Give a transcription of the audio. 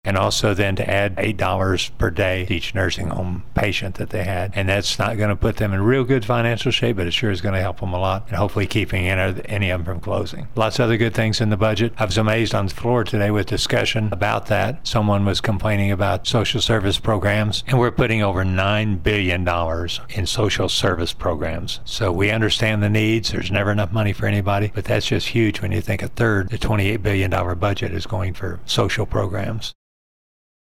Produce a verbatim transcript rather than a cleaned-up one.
and also then to add eight dollars per day to each nursing home patient that they had. And that's not going to put them in real good financial shape, but it sure is going to help them a lot, and hopefully keeping any of them from closing. Lots of other good things in the budget. I was amazed on the floor today with discussion about that. Someone was complaining about social service programs, and we're putting over nine billion dollars in social service programs. So we understand the needs. There's never enough money for anybody, but that's just huge when you think a third, the twenty-eight billion dollars budget is going for social programs.